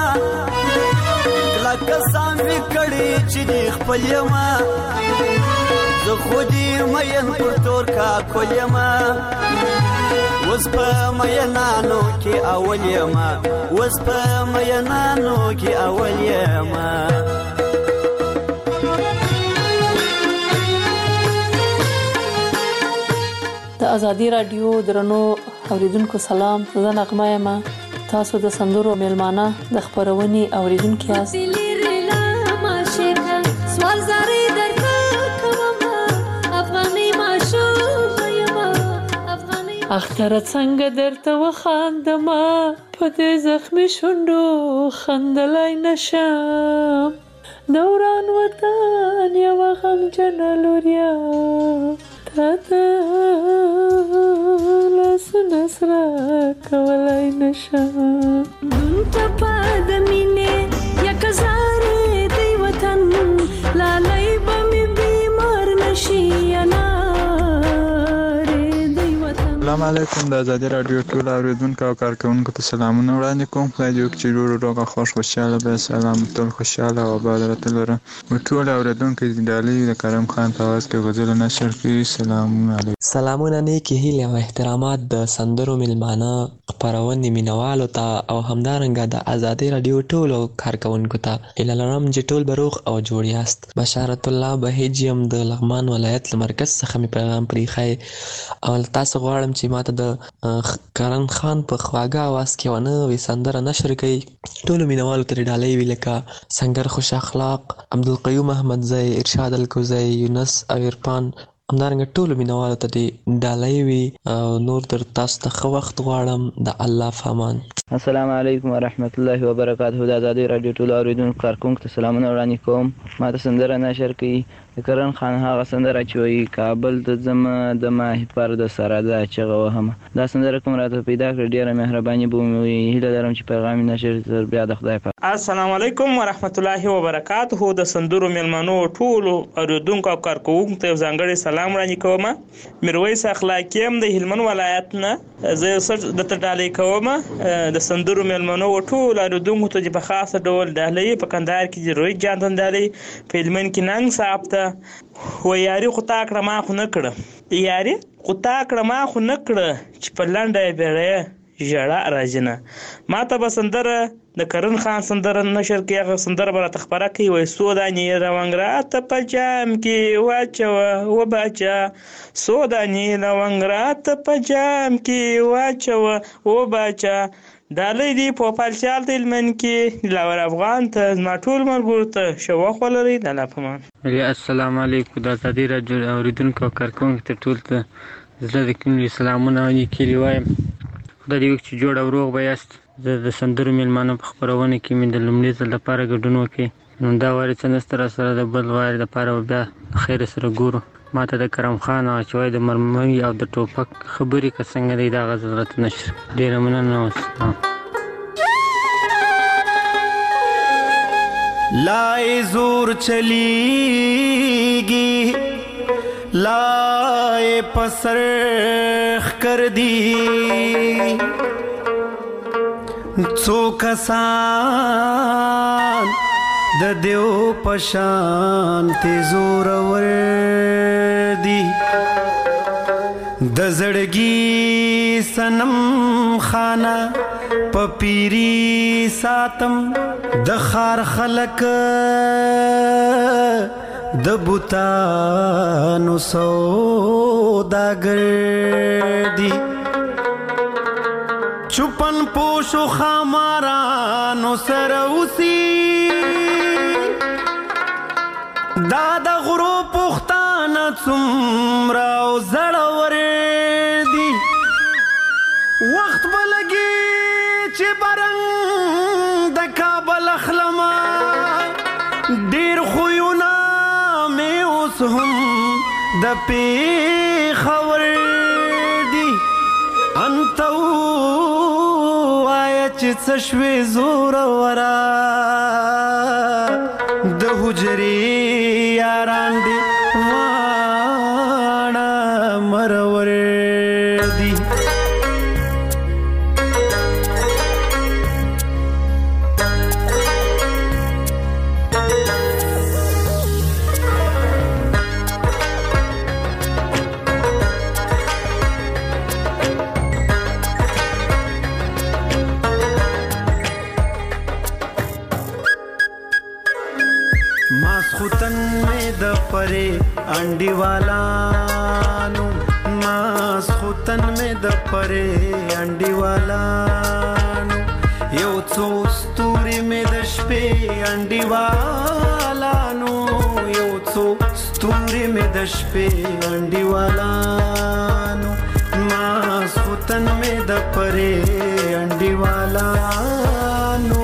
کسان می کړي چې دی خپل یما زه خو دې مین پر تور کا کول یما وس په مینانو کې اول یما وس په مینانو کې اول یما د ازادي رادیو درنو اوریدونکو سلام زه نغمه یم تاسو د سندرو میلمانه د خبرونې اوریدونکو یاست اختر څنګه درته وخاندما په دې زخمي شونډو خندلای نشم دوران وطن یو غمجن لوریا تاته لاسونه سره کولای نشم دون ته پاد مینه یک زارې دی وطن لالای به مې بیمار نشي انا السلام علیکم د ازادي رادیو ټول اوریدونکو او کارکونکو ته سلامونه وړاندې کوم خدای دې وکړي چې جوړ روغ خوش خوشاله به سلام ټول خوشاله او آباد لرم ټول اوریدونکو د ډالۍ د کرم خان په आवाज کې غزل نشر کوي سلامونه علیکم سلامونه نیکی هیله او احترامات د سندرو ملمانه خبرونې مینوالو ته او همدارنګه د ازادي رادیو ټول کارکونکو ته هیله لرم چې ټول بروغ او جوړ یاست بشارت الله بهجیم د لغمان ولایت مرکز څخه می پیغام پریخای او تاسو غواړم چې ماته د کرن خان په خواږه आवाज کې ونه وي سندره نشر کوي ټول مینوالو ته ډالۍ وی لکه سنگر خوش اخلاق عبدالقیوم احمد زئی ارشاد الکوزئی یونس او عرفان همدارنګه ټول مینوالو ته ډالۍ وي او نور در تاسو ته ښه وخت غواړم د الله فامان السلام علیکم ورحمت الله وبرکاته د ازادي رادیو ټول اوریدونکو کارکونکو ته سلامونه وړاندې کوم ماته سندره نشر کوي کرن خان هغه سندره چې وایي کابل ته ځم د ماهي پر د سره دا چغه وهم دا سندره کوم راته پیدا کړ ډیره مهرباني بوم وي هیله لرم چې پیغام نشر تر بیا د خدای په السلام علیکم ورحمت الله وبرکاته د سندرو ملمنو ټول اوریدونکو او کارکونکو ته ځانګړي سلام وړاندې کوم میرویس اخلاقیم د هلمند ولایت نه زه سر د تډالې کوم د سندرو ملمنو ټول اوریدونکو ته په خاصه ډول ډالۍ په کندهار کې روي جانتن ډالۍ په هلمند کې ننګ صاحب ته و یاري خو تا کړه ما خو نه کړه یاري خو تا کړه ما خو نه کړه چې په لنډه بیړۍ ژړا راځي نه ما ته به سندره د کرن خان سندره نشر کې هغه سندره به راته خپره کوي وایي څو دانې لونګ راته په جام کې واچوه وبچه څو دانې لونګ راته په جام کې واچوه وبچه ډالۍ دی په پالچال د هلمند کې لاور افغان ته زما ټول ملګرو ته ښه وخت ولرئ د الله په امان السلام علیکم د ازادي رادیو اوریدونکو او کارکونکو ته ټول ته زړه د کومې سلامونه ولیکلي وایم خدای دې وکړي چې جوړ او روغ به یاست زه د سندرو میلمانو په خپرونه کې مې د لومړي ځل لپاره ګډون وکړي نو دا وارې څه نشته راسره د بل وارې دپاره به بیا خیر سره ګورو ما ته د کرم خان او چې وایي د مرمۍ او د ټوپک خبرې که څنګه دی دا غزل راته نشر ډېره مننه وسلام لای زور چلیگی لای پسرخ کر دی څو کسان د دیو پشان تیزور ور دی د زړګي سنم خانه پپیری ساتم د خار خلق د بوتانو سوداګر دی چپن پوشو خامارانو سره اوسي دا د غرو پښتانه څومره زړور دي وخت به لګي چې برنګ د کابل اخلمه ډېر خویونه مې اوس هم د پېښور دي انته ووایه چې څه شوې زوروره د حجرې یاران دې واړه مرور دي परे अंडी वालानो मास खुतन में द परे अंडी वालानो यो څو ستوري में د شپې अंडी वालानो यो څو ستوري में د شپې अंडी वालानो मास खुतन में द परे अंडी वालानो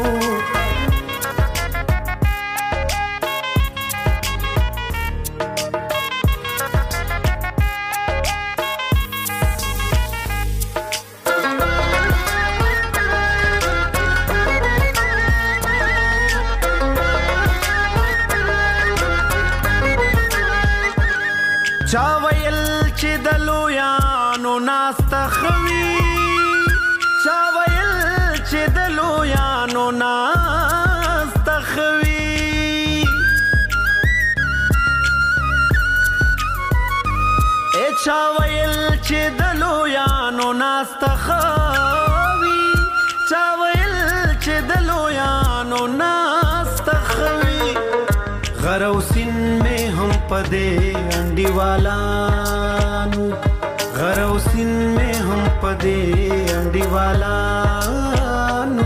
چا ویل چې د لویانو ناسته خوي چا ویل چې د لویانو ناسته خوي ای چا ویل چې د لویانو ناسته خوي چا ویل چې د لویانو ناسته خوي غروسین میں ہم پدے انڈی والانو غروسین میں ہم پدے انڈی والانو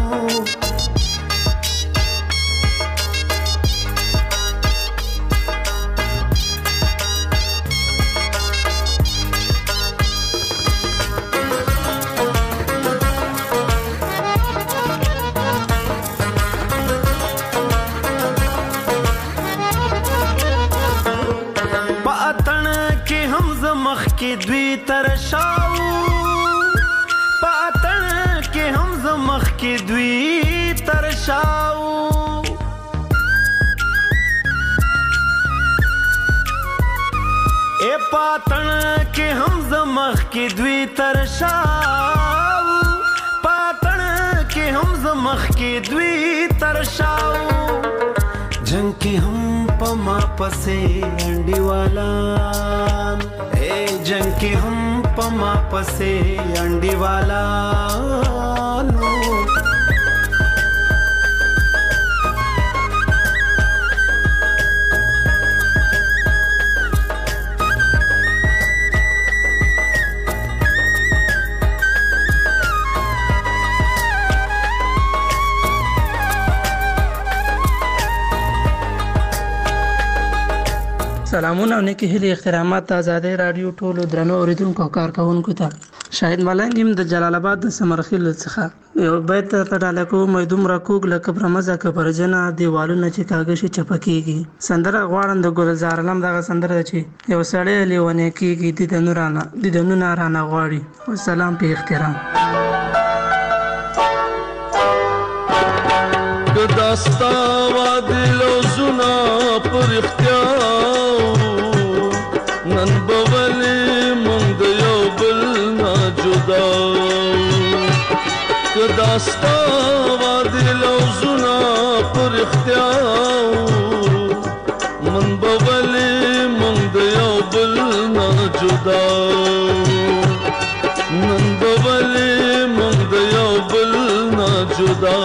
के द्वी तरशाओ पातन के हम जमख के द्वी तरशाओ ए पातन के हम जमख के द्वी तरशाओ पातन के हम जमख के द्वी तरशाओ जंग के हम पमा पसे अंडी वाला जंग के हम पमा पसे अंडी वाला नो سلامونه او نیکی هیلې احترامات آزادۍ رادیو ټولو درنو اوریدونکو کارکونکو ته شاهد ملنګ يم د جلال آباد د سمرخیل څخه یو بیت په ډاله کو مې دومره کوګ لکه پرمزه ک پرجنه دیوالونه چې کاغشي چپکیږي سندره غواړم د ګلزار علم دغه سندره چې یو سړی لیونه کیږي د نورانه د نورانه غواړي والسلام په احترام داستا وادلو زنا پر اختیار نن بولی مونږ د یو بل نه جدا داستا وادلو زنا پر اختیار من بولی مونږ د یو بل نه جدا نن بولی مونږ د یو بل نه جدا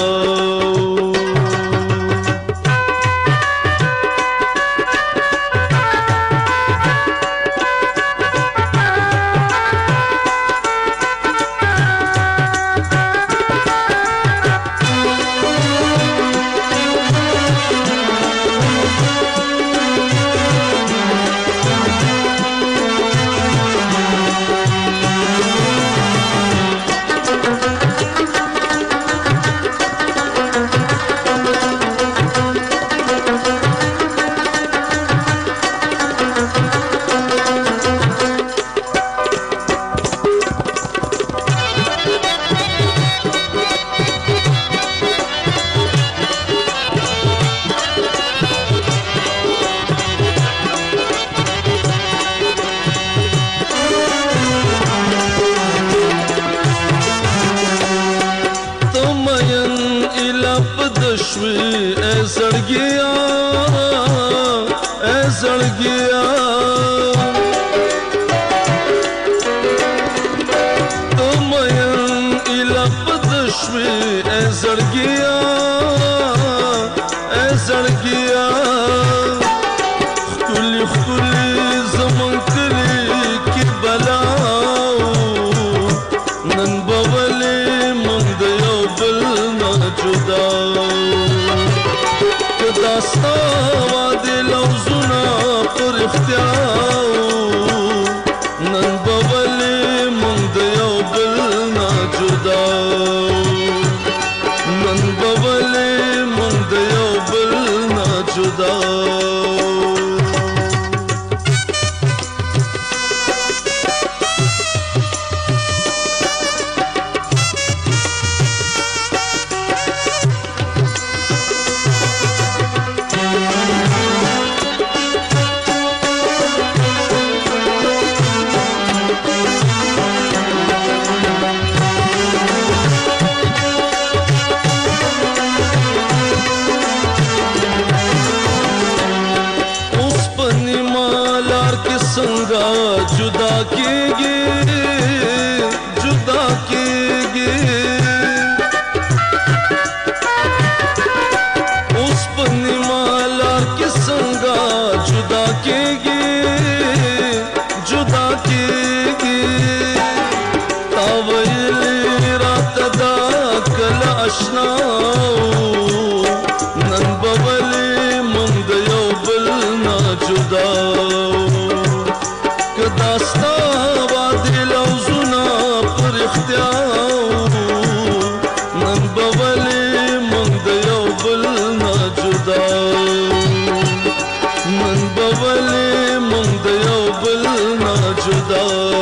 زړګیا اے زړګیا تمین اله پدشوي اے زړګیا اے زړګیا خولي خولي زمون کلی کی بلاو نن بولې مونږ د یو بل نه جدا کدا ستا وعدې لوزونه پر اختیار نن بولې مونږ د یو بل نه جدا نن بولې مونږ د یو بل نه جدا जुदा कीगी जुदा कीगी उस पन्नीमाला की संगा जुदा कीगी जुदा कीगी तावैली रात दा कल अशनाओ नन बवली मंग यो बल ना जुदा داستا وادي لوزنا پر اختیار نن بولي مونږ د یو بل نه جدا نن بولي مونږ د یو بل نه جدا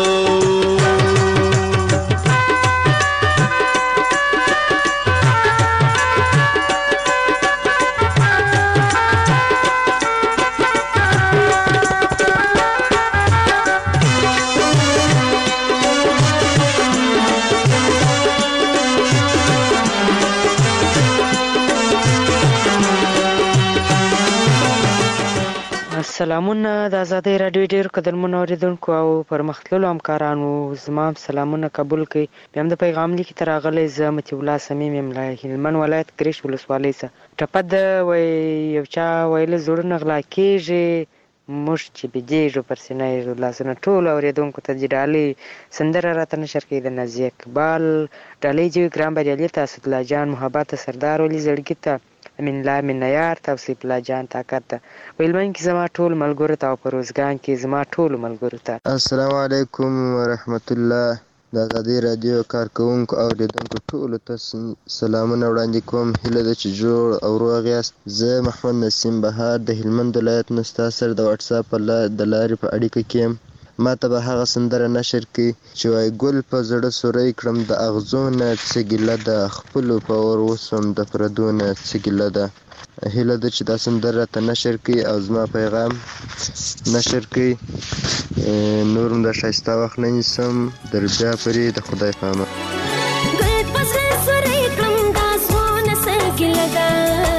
سلامونه د آزادۍ راډیو ډېر قدرمنو اورېدونکو او پرمختللو همکارانو زما سلامونه قبول کړئ. بیا هم د پیغام لیکې ته راغلی زه مطیع الله صمیم یم له هلمند ولایت ګرشت ولسوالۍ څخه. ټپه ده وایي یو چا ویله زړونه غلا کېږي موږ چې بېدېږو پر سینه یې لاسونه ټولو اورېدونکو ته دې ډالۍ سندره راته نشر کوي د نازیه اقبال ډالۍ جوي ګران بریالي ته اسدالله جان محبت ته سردار ولي زړګي ته امین الله مینیار ته اوصیف الله جان طاقت ته ویلمن کې زما ټول ملګرو ته او په روزګان کې زما ټولو ملګرو ته السلام علیکم ورحمت الله. د ازادۍ راډیو کارکوونکو او اوریدونکو ټولو ته سلامونه وړاندې کوم. هیله ده چې جوړ او روغ یاست. زه محمد نسیم بهار د هلمند ولایت نه ستا سره د واټساپ د لارې په اړیکه کې یم. ما ته به هغه سندره نشر کړي چې وایي ګل په زړه سوری کړم د اغزو نه څه ګیله ده خپلو په اور وسوم د پردو نه څه ګیله ده. هیله ده چې دا سندره راته نشر کړي او زما پیغام نشر کړي. نور هم د ښایسته وخت نه نیسم. در بیا پرې د خدای په امان. ګل په زړه سوری کړم د اغزو نه څه ګیله ده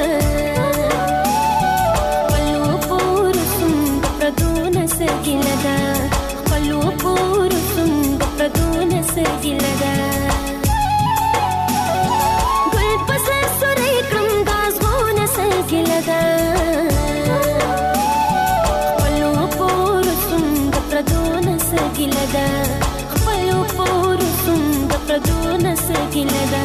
خپلو په اور وسوم د پردو نه څه ګیله ده خپلو په اور وسوم د پردو نه څه ګیله ده. ګل په زړه سوری کړم د اغزو نه څه ګیله ده خپلو په اور وسوم د پردو نه څه ګیله ده خپلو په اور وسوم د پردو نه څه ګیله ده.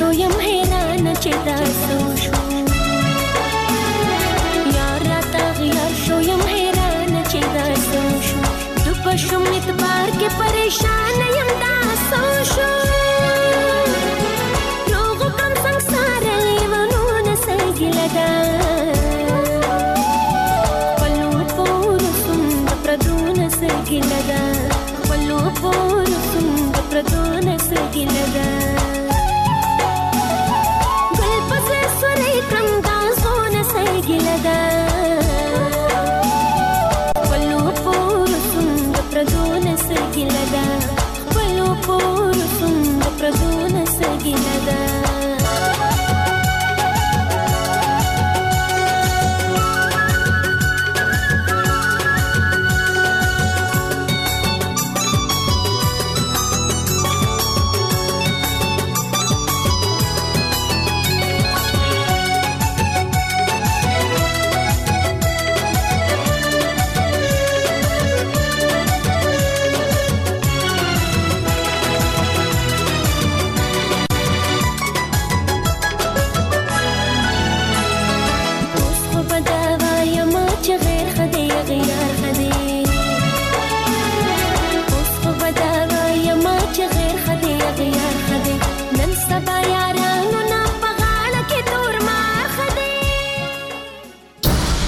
شو یم حیران چې دا څه شو یار راته غیار شو یم حیران چې دا څه شو د په شوم اعتبار کې پریشان یم دا څه شو